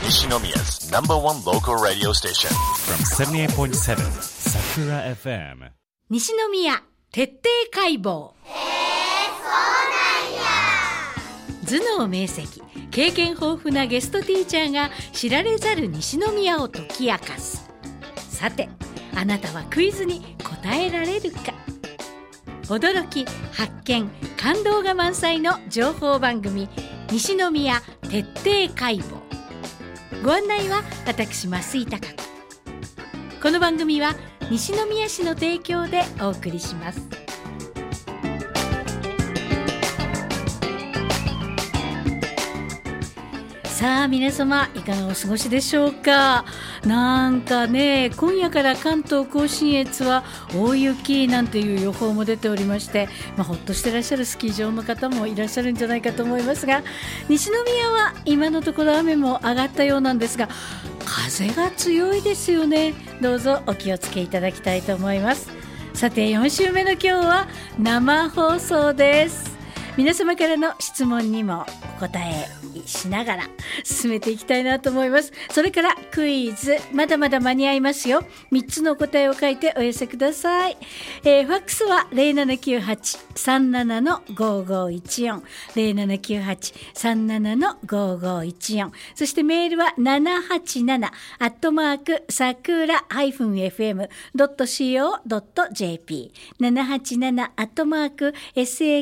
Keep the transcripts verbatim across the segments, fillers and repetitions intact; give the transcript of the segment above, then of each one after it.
Nishinomiya's number one local radio station from seventy-eight point seven Sakura エフエム西宮徹底解剖。頭脳明晰、経験豊富なゲストティーチャーが知られざる西宮を解き明かす。さて、あなたはクイズに答えられるか。驚き、発見、感動が満載の情報番組、西宮徹底解剖。ご案内は私、増井貴子。この番組は西宮市の提供でお送りします。さあ皆様、いかがお過ごしでしょうか。なんかね、今夜から関東甲信越は大雪なんていう予報も出ておりまして、まあ、ほっとしてらっしゃるスキー場の方もいらっしゃるんじゃないかと思いますが、西宮は今のところ雨も上がったようなんですが、風が強いですよね。どうぞお気をつけいただきたいと思います。さて、よん週目の今日は生放送です。皆様からの質問にもお答えしながら進めていきたいなと思います。それからクイズ、まだまだ間に合いますよ。みっつの答えを書いてお寄せください。えー、ファックスは ゼロななきゅうはち さんなな ごごいちよん ゼロななきゅうはち さんなな ごごいちよん、そしてメールはななはちななアットマークさくら エフエムドットシーオードットジェーピー ななはちななアットマーク サクラ エ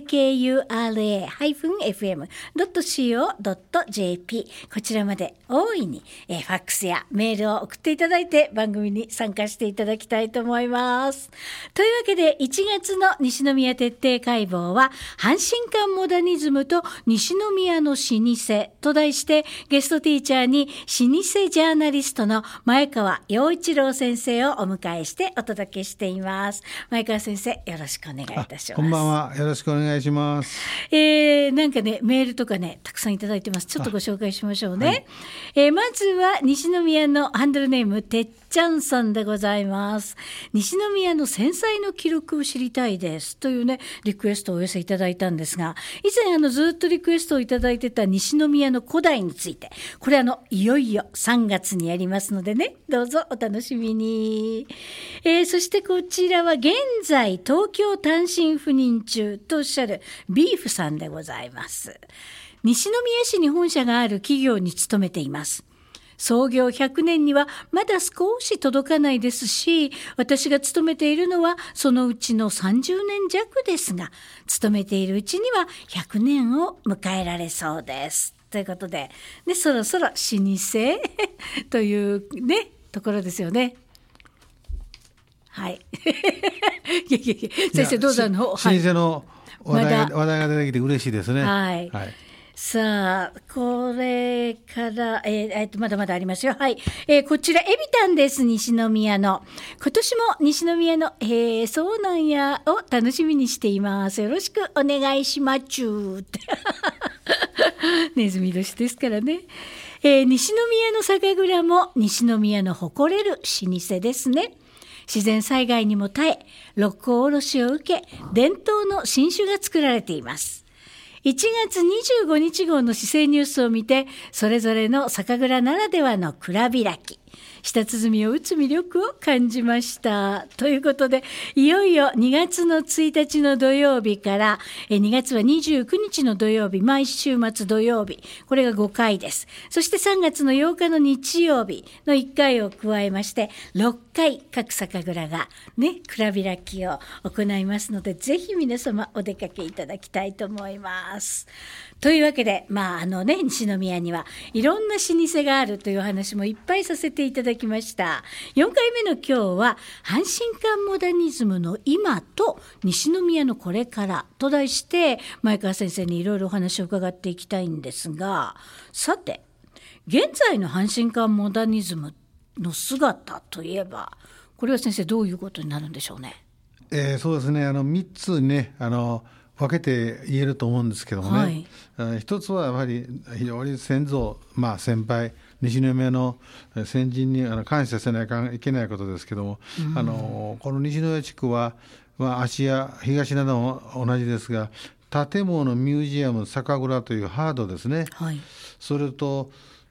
フエムドットシーオードットジェーピー、 こちらまで大いに、えー、ファックスやメールを送っていただいて番組に参加していただきたいと思います。というわけで、いちがつの西宮徹底解剖は阪神間モダニズムと西宮の老舗と題して、ゲストティーチャーに老舗ジャーナリストの前川陽一郎先生をお迎えしてお届けしています。前川先生、よろしくお願いいたします。 こんばんは、よろしくお願いします。 えー、なんかね、メールとかね、たくさんいただいてます。ちょっとご紹介しましょうね。はい、えー、まずは西宮のハンドルネームてっちゃんさんでございます。西宮の戦災の記録を知りたいですというね、リクエストをお寄せいただいたんですが、以前あのずっとリクエストをいただいてた西宮の古代について、これあのいよいよさんがつにやりますのでね、どうぞお楽しみに。えー、そしてこちらは現在東京単身赴任中とおっしゃるビーフさんでございます。西宮市に本社がある企業に勤めています。創業ひゃくねんにはまだ少し届かないですし、私が勤めているのはそのうちのさんじゅうねんじゃくですが、勤めているうちにはひゃくねんを迎えられそうですということで、ね、そろそろ老舗というねところですよね。はい。いやいやいや、先生どうぞ。あの老舗の話題が、ま、話題が出てきて嬉しいですね。 はい。はい、さあ、これから、えーえー、とまだまだありますよ。はい。えー、こちら、エビタンです。西宮の。今年も西宮の、えー、そうなんやを楽しみにしています。よろしくお願いしまちゅー。ネズミ年ですからね。えー、西宮の酒蔵も西宮の誇れる老舗ですね。自然災害にも耐え、六甲おろしを受け、伝統の新酒が作られています。いちがつにじゅうごにち号の市政ニュースを見て、それぞれの酒蔵ならではの蔵開き、舌鼓を打つ魅力を感じました。ということで、いよいよにがつのついたちの土曜日から、にがつはにじゅうくにちの土曜日、毎週末土曜日、これがごかいです。そしてさんがつのようかの日曜日のいっかいを加えまして、ろっかい各酒蔵がね、蔵開きを行いますので、ぜひ皆様お出かけいただきたいと思います。というわけで、まああのね、西宮にはいろんな老舗があるという話もいっぱいさせていただきました。よんかいめの今日は阪神間モダニズムの今と西宮のこれからと題して前川先生にいろいろお話を伺っていきたいんですが、さて現在の阪神間モダニズムの姿といえば、これは先生どういうことになるんでしょうね。 えー、そうですね、あのみっつね、あの分けて言えると思うんですけどもね、はい、一つはやはり非常に先祖、まあ、先輩西宮の先人にあの感謝せないといけないことですけども、うん、あのこの西宮地区は、まあ、芦屋東灘も同じですが、建物ミュージアム酒蔵というハードですね、はい、それと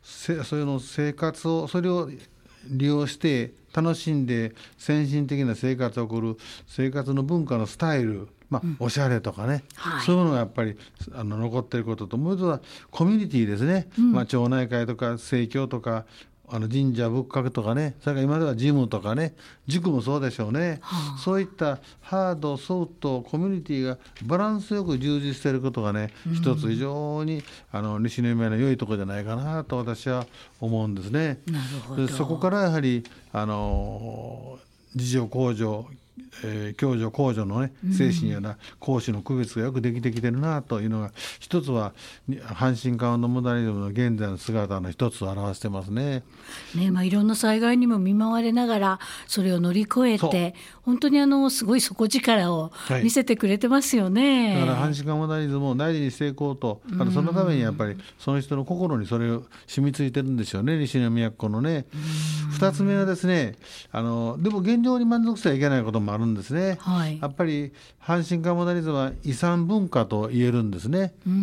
せそういうの生活をそれを利用して楽しんで先進的な生活を送る生活の文化のスタイル、まあ、おしゃれとかね、うんはい、そういうのがやっぱりあの残っていることと、もう一つはコミュニティですね、うんまあ、町内会とか生協とかあの神社仏閣とかね、それから今ではジムとかね、塾もそうでしょうね、はあ、そういったハードソフトコミュニティがバランスよく充実していることがね、うん、一つ非常にあの西宮の良いところじゃないかなと私は思うんですね。 なるほど。 でそこからやはりあの自助公助えー、共助公助の、ね、精神やな講師の区別がよくできてきてるなというのが一つは阪神カウントモダニズムの現在の姿の一つを表してますね。 ねまあ、いろんな災害にも見舞われながらそれを乗り越えて本当にあのすごい底力を見せてくれてますよね、 はい、だから阪神カウントモダニズムを大事にしていこうと、だからそのためにやっぱりその人の心にそれを染みついてるんでしょうね、西宮っ子のね。二つ目はですね、あのでも現状に満足してはいけないこともあるんですね、はい、やっぱり阪神カウントモダニズムは遺産文化と言えるんですね、うんうん、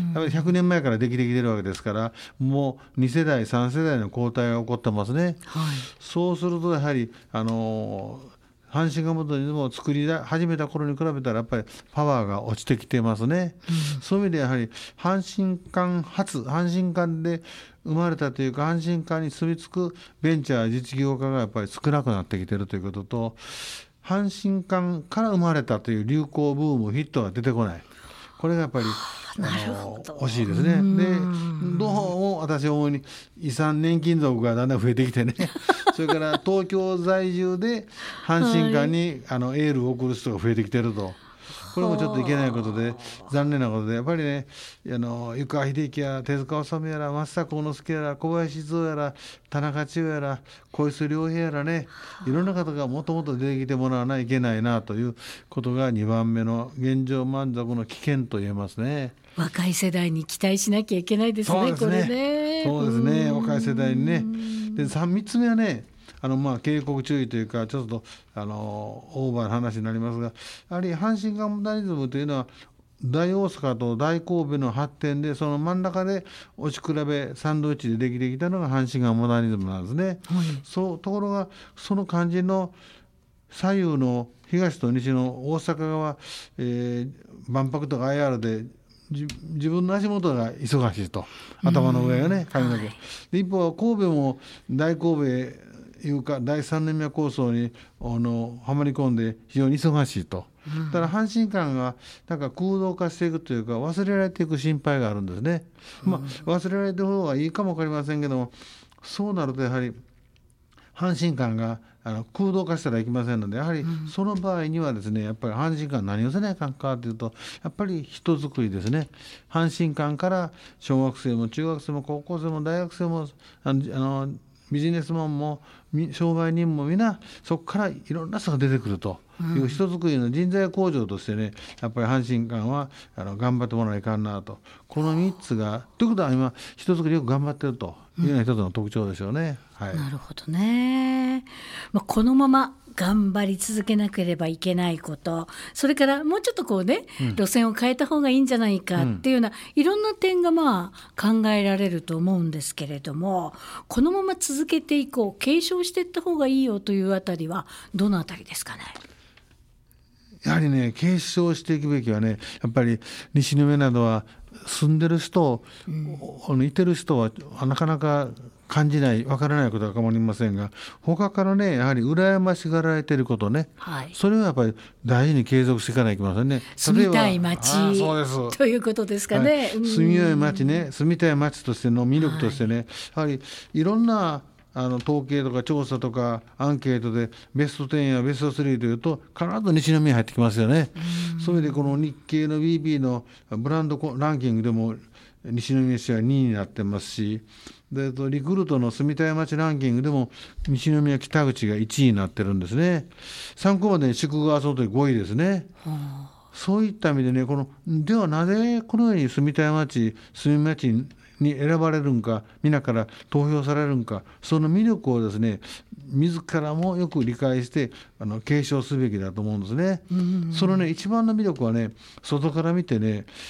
やっぱりひゃくねんまえからできてきてるわけですから、もうに世代さん世代の交代が起こってますね、はい、そうするとやはりあの阪神カウントモダニズムを作り始めた頃に比べたらやっぱりパワーが落ちてきてますね、うん、そういう意味でやはり阪神間発阪神間で生まれたというか阪神間に住み着くベンチャー実業家がやっぱり少なくなってきているということと、阪神間から生まれたという流行ブームヒットが出てこない、これがやっぱりあの惜しいですね。でどうも私思うに遺産年金族がだんだん増えてきてねそれから東京在住で阪神間に、はい、あのエールを送る人が増えてきてると、これもちょっといけないことで残念なことで、やっぱりねあの湯川秀樹や手塚治虫やら松下幸之助やら小林静雄やら田中千代やら小磯良平やらね、いろんな方がもっともっと出てきてもらわないといけないなということがにばんめの現状満足の危険と言えますね。 若い世代に期待しなきゃいけないですね。そうですね、これね。 そうですね、若い世代にね。でみっつめはね、あのまあ警告注意というかちょっとあのオーバーな話になりますが、やはり阪神カウントモダニズムというのは大大阪と大神戸の発展でその真ん中で押し比べサンドイッチでできてきたのが阪神カウントモダニズムなんですね、はい、そうところがその肝心の左右の東と西の大阪側、えー、万博とか アイアール で自分の足元が忙しいと、頭の上がね髪の毛、はい、で一方神戸も大神戸いうか第三年目構想にあのはまり込んで非常に忙しいと、うん、だから阪神間がなんか空洞化していくというか忘れられていく心配があるんですね、うんまあ、忘れられている方がいいかも分かりませんけども、そうなるとやはり阪神間があの空洞化したらいけませんので、やはりその場合にはですね、やっぱり阪神間何をせないかんかというと、やっぱり人づくりですね。阪神間から小学生も中学生も高校生も大学生もあのあのビジネスマンも商売人もみんなそこからいろんな人が出てくるという人づくりの人材向上としてね、やっぱり阪神間はあの頑張ってもらわないかんなと、このみっつがということは今人づくりよく頑張ってるというような一つの特徴でしょうね、うんはい、 なるほどね、まあ、このまま頑張り続けなければいけないこと、それからもうちょっとこうね、うん、路線を変えた方がいいんじゃないかっていうような、うん、いろんな点がまあ考えられると思うんですけれども、このまま続けていこう、継承していった方がいいよというあたりはどのあたりですかね。 やはりね、継承していくべきはね、やっぱり西宮などは住んでる人、うん、いてる人はなかなか感じない分からないことは構いませんが、他からねやはり羨ましがられていることね、はい、それはやっぱり大事に継続していかないといけませんね。 住みたい街ということですかね、はい、 住みたい街ね、住みたい街としての魅力としてね、はい、やはりいろんなあの統計とか調査とかアンケートでベストじゅうやベストスリーというと必ず西宮入ってきますよね。それでこの日経の ビービー のブランドランキングでも西宮市はにいになってますし、でリクルートの住みたい街ランキングでも西宮北口がいちいになってるんですね。参考までに宿川総でごいですね、はあ、そういった意味でね、このではなぜこのように住みたい街住み街に選ばれるんか、皆から投票されるんか、その魅力をですね自らもよく理解してあの継承すべきだと思うんですね、うんうんうん、そのね一番の魅力はね、外から見てね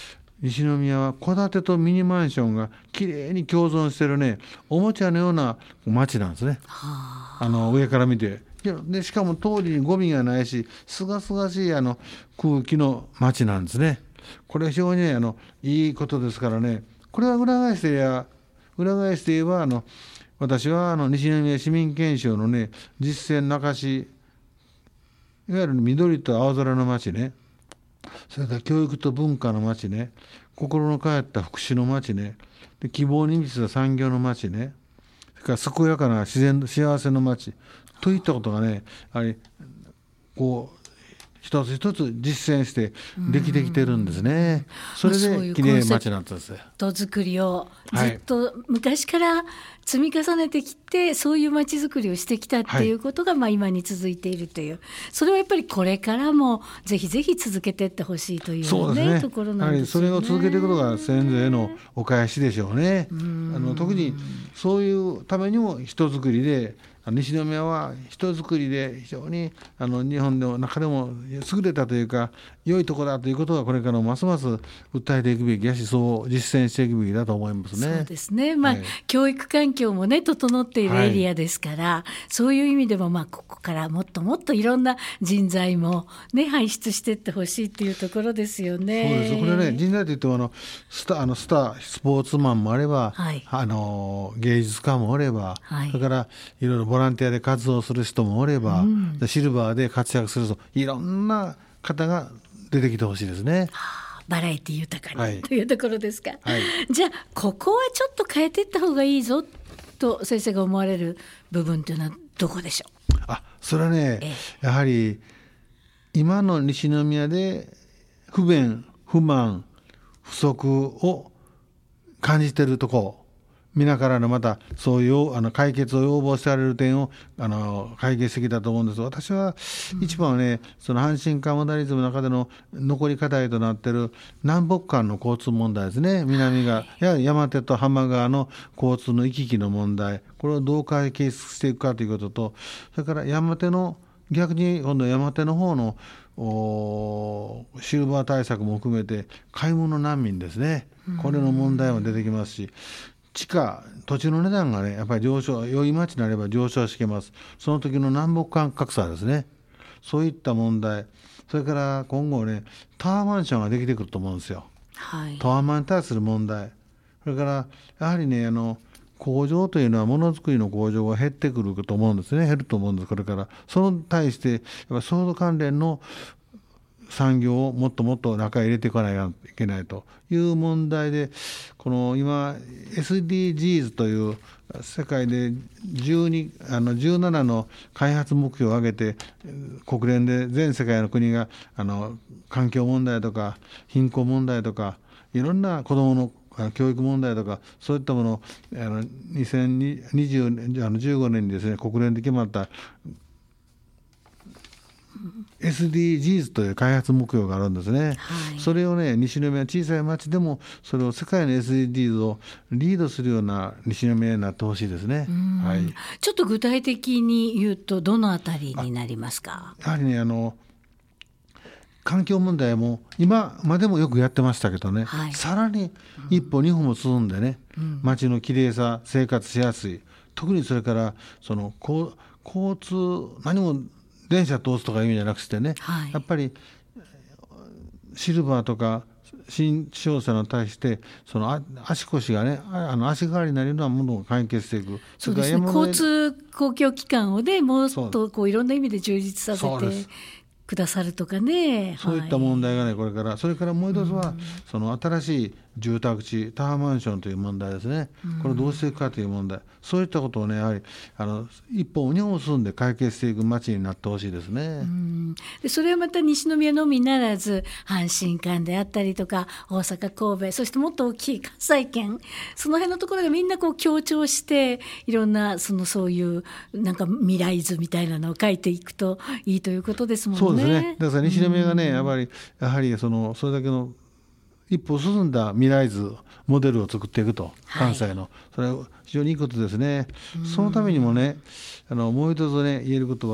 西宮は戸建てとミニマンションがきれいに共存してるね、おもちゃのような街なんですね。あの上から見てで、しかも当時にゴミがないし、すがすがしいあの空気の街なんですね。これは非常に、ね、あのいいことですからね。これは裏返してや裏返して言えば、あの私はあの西宮市民憲章のね、実践中市、いわゆる緑と青空の街ね、それから教育と文化の街ね、心の帰った福祉の街ね、で希望に満ちた産業の街ね、それから健やかな自然幸せの街といったことがね、やはりこう一つ一つ実践してできてきてるんですね。それできれい街なんです。 コンセプト作りをずっと昔から積み重ねてきて、はい、そういう街づくりをしてきたっていうことが、はい、まあ今に続いているという、それはやっぱりこれからもぜひぜひ続けていってほしいという、ね、そうですね、ところなんですよね。 それを続けていくことが先祖へのお返しでしょうね。あの特にそういうためにも人づくりで、西宮は人づくりで非常にあの日本の中でも優れたというか良いところだということは、これからもますます訴えていくべきやし、そう実践していくべきだと思いますね。 そうですね、まあはい、教育環境もね整っているエリアですから、はい、そういう意味でも、まあ、ここからもっともっといろんな人材も、ね、輩出していってほしいっていうところですよね。 そうです。これね、人材といってもあのスター、あのスタースポーツマンもあれば、はい、あの芸術家もおれば、はい、それからいろいろボランティアで活動する人もおれば、うん、シルバーで活躍する人、いろんな方が出てきてほしいですね。 はあ、バラエティ豊かに、はい、というところですか。 はい、 じゃあここはちょっと変えていった方がいいぞと先生が思われる部分というのはどこでしょう。 あ、それはね、ええ、やはり今の西宮で不便不満不足を感じているところ、皆からのまたそういうあの解決を要望される点をあの解決してきたと思うんです。私は一番はね、うん、その阪神カモダリズムの中での残り課題となっている南北間の交通問題ですね。南がや山手と浜川の交通の行き来の問題、これをどう解決していくかということと、それから山手の逆に今度山手の方のシルバー対策も含めて買い物難民ですね。これの問題も出てきますし、地価、土地の値段がね、やっぱり上昇、良い町になれば上昇してきます。その時の南北間格差ですね。そういった問題、それから今後ね、タワーマンションができてくると思うんですよ。はい、タワーマンに対する問題、それからやはりね、あの工場というのはものづくりの工場が減ってくると思うんですね。減ると思うんです。これからその対してやっぱソード関連の産業をもっともっと中へ入れていかないといけないという問題で、この今 エスディージーズ という世界でじゅうにあのじゅうななの開発目標を挙げて、国連で全世界の国があの環境問題とか貧困問題とかいろんな子どもの教育問題とかそういったものをあのにせんにじゅうごねんにですね、国連で決まったエスディージーズ という開発目標があるんですね。はい、それをね、西宮小さい町でもそれを世界の エスディージーズ をリードするような西宮になってほしいですね。はい、 ちょっと具体的に言うとどのあたりになりますか。 やはりね、あの環境問題も今までもよくやってましたけどね、はい、さらに一歩二歩も進んでね、うん、街のきれいさ、生活しやすい、特にそれからその交通、何も電車通すとかいう意味じゃなくてね、はい、やっぱりシルバーとか新商者に対してその足腰がね、あの足代わりになるようなものを解決していく。 そうですね、交通公共機関をね、もっとこういろんな意味で充実させてくださるとかね、 そういった問題がね、これから。それからもう一つは、うん、その新しい住宅地タワーマンションという問題ですね。これをどうしていくかという問題、そういったことをね、やはりあの一歩二歩進んで解決していく街になってほしいですね。 うん、でそれはまた西宮のみならず阪神間であったりとか大阪神戸、そしてもっと大きい関西圏、その辺のところがみんなこう強調していろんなそのそういうなんか未来図みたいなのを書いていくといいということですもんね。 そうですね。だから西宮がね、やっぱりやはりそのそれだけの一歩進んだ未来図モデルを作っていくと、関西の、はい、それは非常にいいことですね。そのためにもね、あのもう一つね言えることは、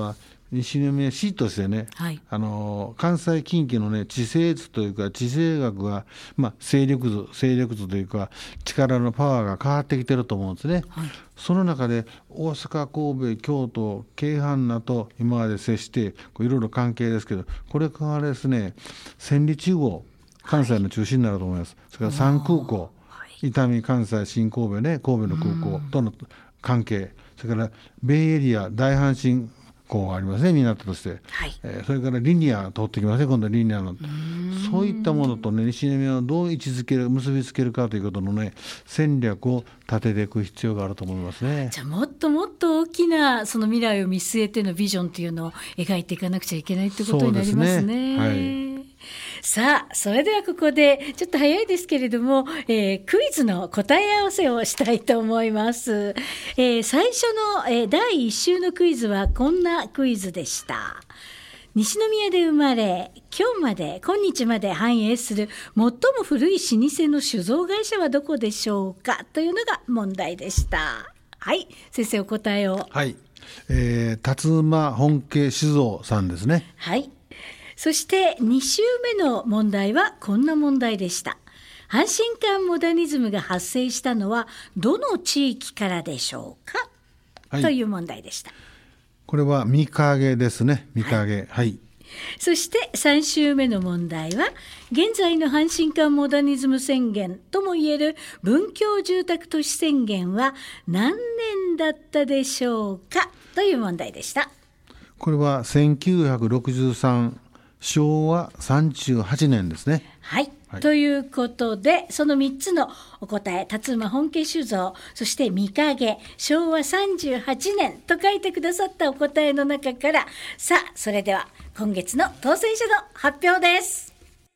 西宮市としてね、はい、あの関西近畿のね地政図というか地政学が、まあ、勢力図勢力図というか力のパワーが変わってきてると思うんですね、はい、その中で大阪神戸京都京阪なと今まで接していろいろ関係ですけど、これからですね千里中央関西の中心になると思います、はい、それから三空港、はい、伊丹関西新神戸ね神戸の空港との関係、それからベイエリア大阪新港がありますね、港として、はい、えー、それからリニアが通ってきますね、今度はリニアの、そういったものとね西宮をどう位置づける結びつけるかということのね戦略を立てていく必要があると思いますね。 じゃあもっともっと大きなその未来を見据えてのビジョンというのを描いていかなくちゃいけないということになりますね。そうですね、はい。さあそれではここでちょっと早いですけれども、えー、クイズの答え合わせをしたいと思います、えー、最初の、えー、だいいっ週のクイズはこんなクイズでした。西宮で生まれ今日まで今日まで繁栄する最も古い老舗の酒造会社はどこでしょうかというのが問題でした。はい、先生お答えを。 はい、えー、辰馬本家酒造さんですね。 はい、そしてに週目の問題はこんな問題でした。阪神間モダニズムが発生したのはどの地域からでしょうか、はい、という問題でした。 これは御影ですね。御影、はい、はい。 そしてさん週目の問題は現在の阪神間モダニズム宣言ともいえる文教住宅都市宣言は何年だったでしょうかという問題でした。 これはせんきゅうひゃくろくじゅうさんしょうわさんじゅうはちねんですね。 はい、はい、ということでそのみっつのお答え、辰馬本家酒造、そして御影、しょうわさんじゅうはちねんと書いてくださったお答えの中から、さあそれでは今月の当選者の発表です。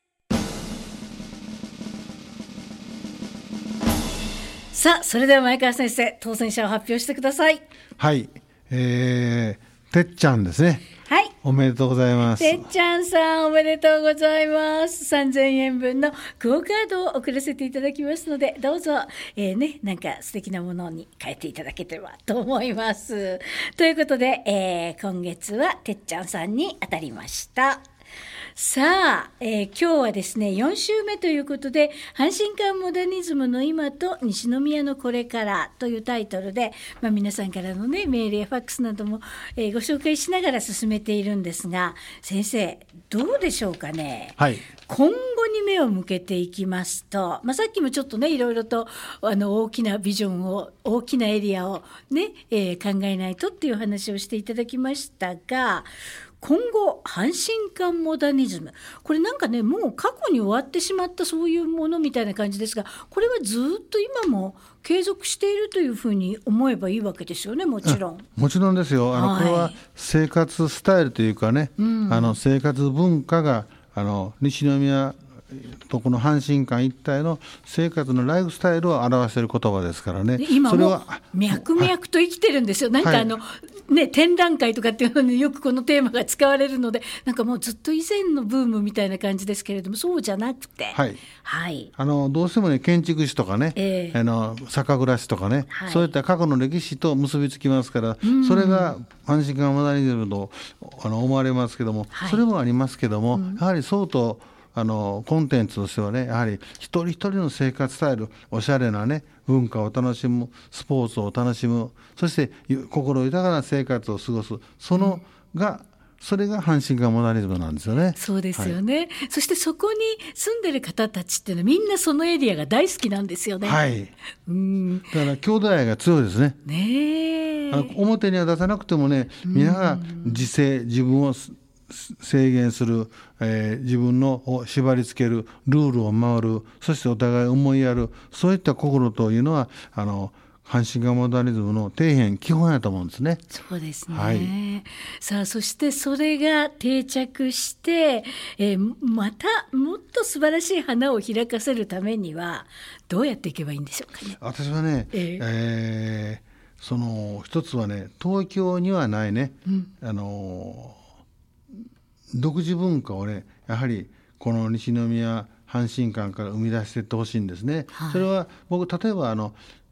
さあそれでは前川先生、当選者を発表してください。 はい、えー、てっちゃんですね。 はい、 おめでとうございます。 てっちゃんさんおめでとうございます。さんぜんえんぶんのクオカードを送らせていただきますので、どうぞ、えーね、なんか素敵なものに変えていただければと思います。ということで、えー、今月はてっちゃんさんに当たりました。さあ、えー、今日はですねよん週目ということで、阪神間モダニズムの今と西宮のこれからというタイトルで、まあ、皆さんからのねメールやファックスなども、えー、ご紹介しながら進めているんですが、先生どうでしょうかね。はい、今後に目を向けていきますと、まあ、さっきもちょっとねいろいろとあの大きなビジョンを大きなエリアをね、えー、考えないとっていう話をしていただきましたが、今後阪神間モダニズム、これなんかねもう過去に終わってしまったそういうものみたいな感じですが、これはずっと今も継続しているというふうに思えばいいわけですよね。もちろんもちろんですよ。あの、はい、これは生活スタイルというかね、うん、あの生活文化があの西宮とこの阪神間一帯の生活のライフスタイルを表している言葉ですからね。 今も脈々と生きてるんですよ。なんかあの、はいね、展覧会とかっていうのによくこのテーマが使われるので、なんかもうずっと以前のブームみたいな感じですけれども、そうじゃなくて、はいはい、あのどうしてもね建築士とかね、えー、あの酒蔵師とかね、はい、そういった過去の歴史と結びつきますから、うん、それが阪神間モダニズムとあの思われますけども、はい、それもありますけども、うん、やはり相当あのコンテンツとしてはね、やはり一人一人の生活スタイル、おしゃれなね文化を楽しむ、スポーツを楽しむ、そして心豊かな生活を過ごす、そのが、それが阪神間モダニズムなんですよね。 そうですよね、はい、そしてそこに住んでる方たちっていうのはみんなそのエリアが大好きなんですよね。 はい、うん、だから兄弟愛が強いですね。ねあの表には出さなくてもね、皆が自制、自分を制限する、えー、自分のを縛り付ける、ルールを守る、そしてお互い思いやる、そういった心というのはあの阪神間モダニズムの底辺基本やと思うんですね。 そうですね、はい、さあそしてそれが定着して、えー、またもっと素晴らしい花を開かせるためにはどうやっていけばいいんでしょうかね。 私はね、えーえー、その一つはね、東京にはないね、うん、あの独自文化をね、やはりこの西宮阪神間から生み出していってほしいんですね、はい、それは僕例えばあの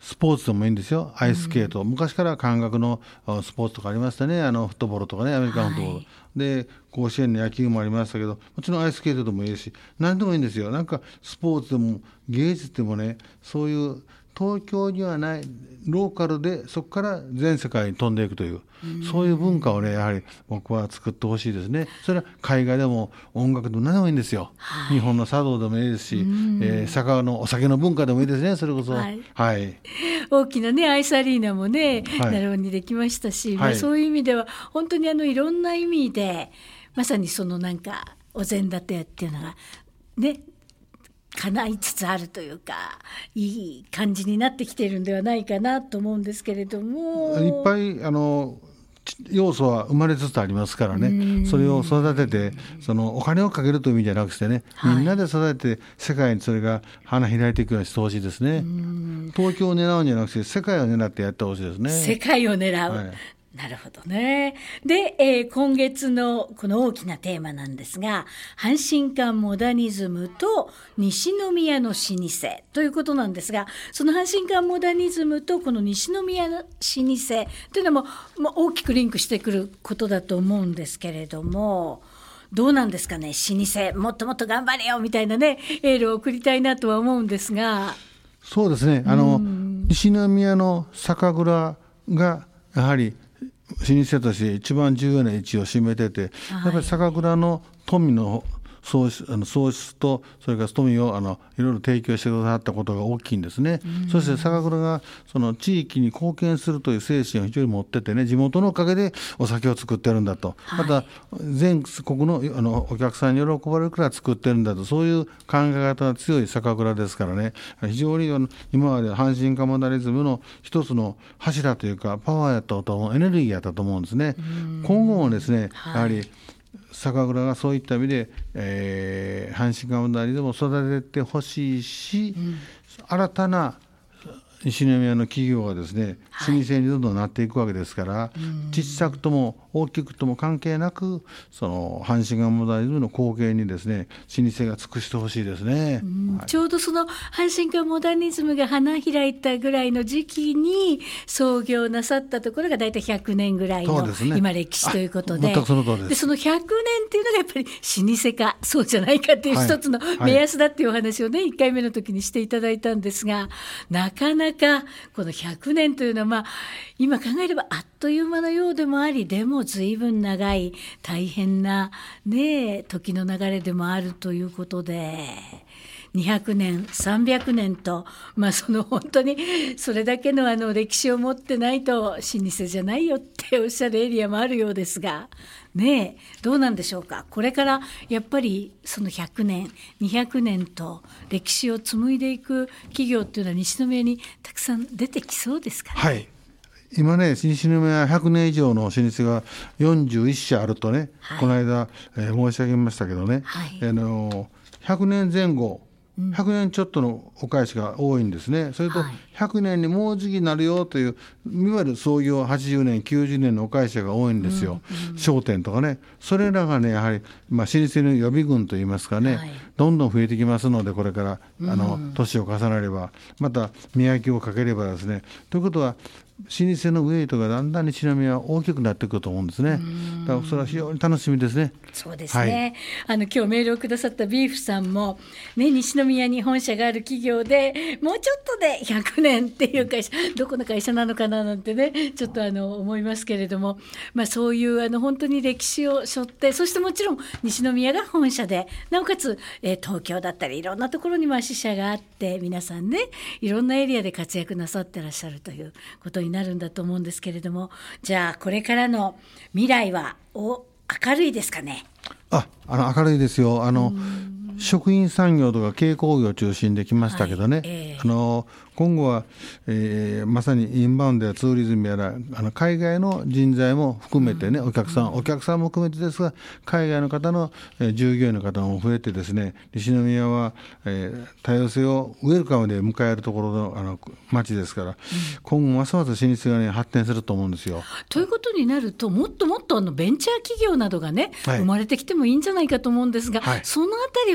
スポーツでもいいんですよ。アイススケート、うん、昔から感覚のスポーツとかありましたね。あのフットボールとかね、アメリカンフットボール、はい、で甲子園の野球もありましたけど、もちろんアイススケートでもいいし、何でもいいんですよ。なんかスポーツでも芸術でもね、そういう東京にはないローカルでそこから全世界に飛んでいくという、うそういう文化をねやはり僕は作ってほしいですね。それは海外でも音楽でも何でもいいんですよ、はい、日本の茶道でもいいですし、えー、酒のお酒の文化でもいいですね。それこそ、はいはい、 大きなねアイスアリーナもね、はい、奈良にできましたし、はいまあ、そういう意味では本当にあのいろんな意味でまさにそのなんかお膳立てっていうのがね叶いつつあるというか、いい感じになってきているんではないかなと思うんですけれども、 いっぱいあの要素は生まれつつありますからね。それを育ててそのお金をかけるという意味じゃなくてね、みんなで育てて世界にそれが花開いていくようにしてほしいですね。東京を狙うんじゃなくて世界を狙ってやってほしいですね。 世界を狙う、はい、なるほどね。で、えー、今月のこの大きなテーマなんですが、阪神館モダニズムと西宮の老舗ということなんですが、その阪神館モダニズムとこの西宮の老舗というのも、まあ、大きくリンクしてくることだと思うんですけれども、どうなんですかね。老舗もっともっと頑張れよみたいなねエールを送りたいなとは思うんですが。 そうですね、あの西宮の酒蔵がやはり老舗として一番重要な位置を占めてて、はい、やっぱり酒蔵の富の創出、あの創出とそれから富をあのいろいろ提供してくださったことが大きいんですね。そして酒蔵がその地域に貢献するという精神を非常に持っててね、地元のおかげでお酒を作ってるんだと、はい、また全国 の, あのお客さんに喜ばれるから作ってるんだと、そういう考え方が強い酒蔵ですからね、非常にあの今まで阪神館モダニズムの一つの柱というかパワーやったと思う、エネルギーやったと思うんですね。今後もですね、やはり、はい酒蔵がそういった意味で、えー、阪神館モダニズムを育ててほしいし、うん、新たな西宮の企業がですね、老舗にどんどんなっていくわけですから、はい、小さくとも大きくとも関係なく、その阪神館モダニズムの後継にですね、老舗が尽くしてほしいですね、 うんはい、 ちょうどその阪神館モダニズムが花開いたぐらいの時期に創業なさったところがだいたいひゃくねんぐらいの、ね、今歴史ということで、 全くその通りです。 でそのひゃくねんっていうのがやっぱり老舗かそうじゃないかっていう一つの目安だっていうお話をね、はい、いっかいめの時にしていただいたんですが、なかなかこのひゃくねんというのは、まあ、今考えればあっという間のようでもあり、でも随分長い大変な、ね、時の流れでもあるということで、にひゃくねんさんびゃくねんと、まあ、その本当にそれだけのあの歴史を持ってないと老舗じゃないよっておっしゃるエリアもあるようですが、ねえ、どうなんでしょうか。これからやっぱりそのひゃくねんにひゃくねんと歴史を紡いでいく企業っていうのは西宮にたくさん出てきそうですかね。 はい、今ね西宮ひゃくねん以上の老舗がよんじゅういっしゃあるとね、はい、この間、えー、申し上げましたけどね、はい、あのひゃくねんぜん後ひゃくねんちょっとのお返しが多いんですね。それとひゃくねんにもうじきになるよといういわゆる創業はちじゅうねんきゅうじゅうねんのお返しが多いんですよ、うんうん、商店とかね。それらがねやはり、まあ、老舗の予備軍といいますかね、はい、どんどん増えてきますので、これからあの、うん、年を重ねればまた磨きをかければですね、ということは老舗のウエイトがだんだん西宮は大きくなっていくと思うんですね。だからそれは非常に楽しみですね。 そうですね、はい、あの今日メールをくださったビーフさんも、ね、西宮に本社がある企業でもうちょっとでひゃくねんっていう会社、どこの会社なのかななんてねちょっとあの思いますけれども、まあ、そういうあの本当に歴史を背負って、そしてもちろん西宮が本社でなおかつ、えー、東京だったりいろんなところにまあ支社があって、皆さんねいろんなエリアで活躍なさってらっしゃるということになるんだと思うんですけれども、じゃあこれからの未来はお明るいですかね。 あ、あの明るいですよ。あの食品産業とか軽工業中心できましたけどね、はいえー、あの今後は、えー、まさにインバウンドやツーリズムやらあの海外の人材も含めてね、うん、お客さん、うん、お客さんも含めてですが海外の方の、えー、従業員の方も増えてですね、西宮は、えー、多様性をウェルカムで迎えるところの、あの街ですから、うん、今後ますます老舗が、ね、発展すると思うんですよ。 ということになると、もっともっとあのベンチャー企業などがね、はい、生まれてきてもいいんじゃないかと思うんですが、はい、そのあたりは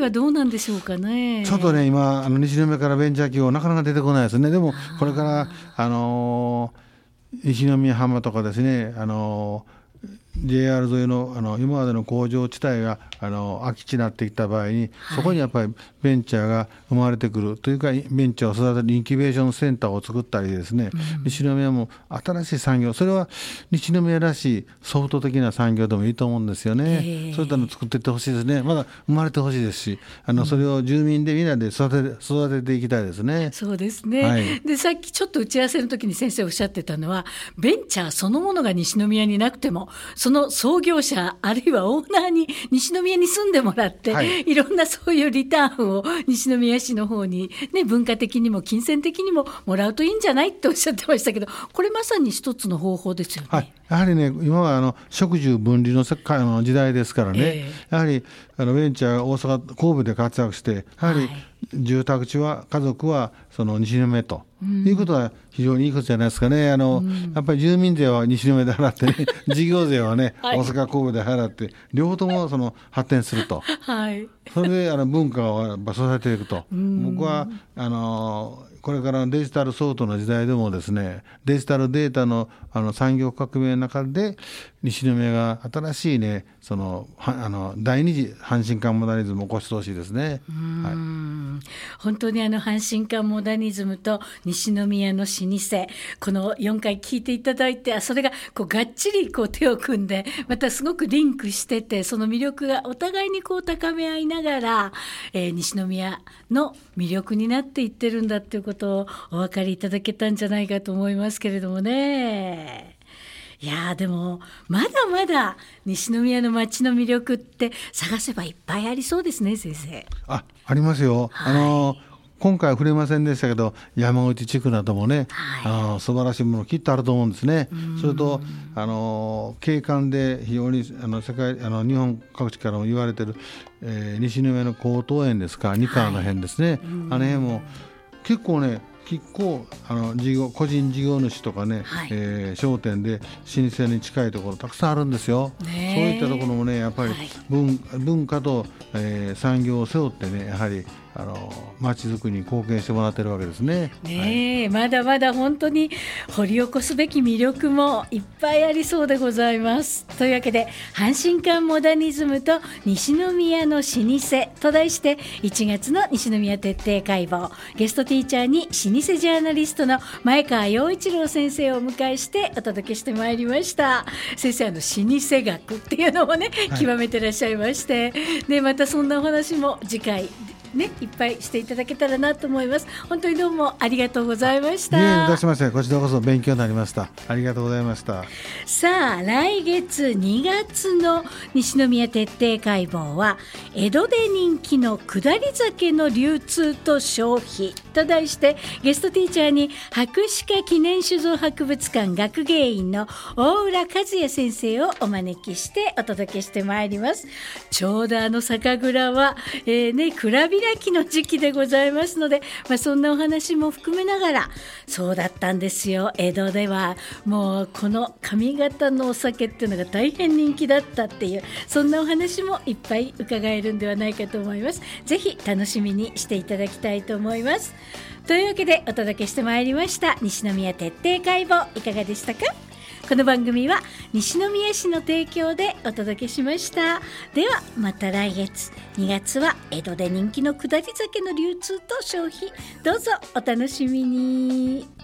はどうなんでしょうかね。 ちょっとね今あの西宮からベンチャー企業なかなか出てこないですね。でもこれからあのー、西宮浜とかですね、あのージェイアール 沿い の, あの今までの工場地帯があの空き地になってきた場合に、はい、そこにやっぱりベンチャーが生まれてくるというか、ベンチャーを育てるインキュベーションセンターを作ったりですね、うん、西宮も新しい産業、それは西宮らしいソフト的な産業でもいいと思うんですよね。そういったのを作っていってほしいですね。まだ生まれてほしいですし、あのそれを住民でみんなで育て、育てていきたいですね。 そうですね、 はい、 でさっきちょっと打ち合わせの時に先生おっしゃってたのは、ベンチャーそのものが西宮になくても、その創業者あるいはオーナーに西宮に住んでもらって、はい、いろんなそういうリターンを西宮市の方に、ね、文化的にも金銭的にももらうといいんじゃないっておっしゃってましたけど、これまさに一つの方法ですよね。はい、 やはりね今はあの職住分離の世界の時代ですからね、えー、やはりあのベンチャーが大阪神戸で活躍して、やはり住宅地は家族はその西宮と、うん、いうことは非常にいいことじゃないですかね。あの、うん、やっぱり住民税は西宮で払ってね事業税はね、はい、大阪神戸で払って両方ともその発展すると、はい、それであの文化をやっぱ育てていくと、うん、僕はあのこれからのデジタルソフトの時代でもですね、デジタルデータ の, あの産業革命の中で西宮が新しいね、そのあの第二次阪神間モダニズムを起こしてほしいですね。 うーん、はい、本当にあの阪神間モダニズムと西宮の老舗、このよんかい聞いていただいて、それがこうがっちりこう手を組んで、またすごくリンクしてて、その魅力がお互いにこう高め合いながら、えー、西宮の魅力になっていってるんだっていうことをお分かりいただけたんじゃないかと思いますけれどもね。いやでもまだまだ西宮の街の魅力って探せばいっぱいありそうですね、先生。 あ、ありますよ、はい、あの今回は触れませんでしたけど、山口地区などもね、はい、あの素晴らしいものきっとあると思うんですね。それとあの景観で非常にあの世界あの日本各地からも言われている、えー、西宮の高等園ですか、二川の辺ですね、はい、あの辺も結構ね、結構あの事業個人事業主とかね、はい、えー、商店で老舗に近いところたくさんあるんですよ。そういったところもね、やっぱり 文,、はい、文化と、えー、産業を背負ってね、やはりあの街づくりに貢献してもらってるわけですね。 ねえ、はい、まだまだ本当に掘り起こすべき魅力もいっぱいありそうでございます。というわけで、阪神間モダニズムと西宮の老舗と題して、いちがつの西宮徹底解剖、ゲストティーチャーに老舗ジャーナリストの前川洋一郎先生をお迎えしてお届けしてまいりました。先生、あの老舗学っていうのもね、はい、極めてらっしゃいまして、でまたそんなお話も次回ね、いっぱいしていただけたらなと思います。本当にどうもありがとうございました。 いえ、いたしまして、こちらこそ勉強になりました。ありがとうございました。 さあ、来月にがつの西宮徹底解剖は、江戸で人気の下り酒の流通と消費と題して、ゲストティーチャーに博士課記念酒造博物館学芸員の大浦和也先生をお招きしてお届けしてまいります。ちょうどあの酒蔵は、えーね、蔵開きの時期でございますので、まあ、そんなお話も含めながら、そうだったんですよ、江戸ではもうこの上方のお酒っていうのが大変人気だったっていう、そんなお話もいっぱい伺えるんではないかと思います。ぜひ楽しみにしていただきたいと思います。というわけでお届けしてまいりました西宮徹底解剖、いかがでしたか？この番組は西宮市の提供でお届けしました。ではまた来月、にがつは江戸で人気の下り酒の流通と消費、どうぞお楽しみに。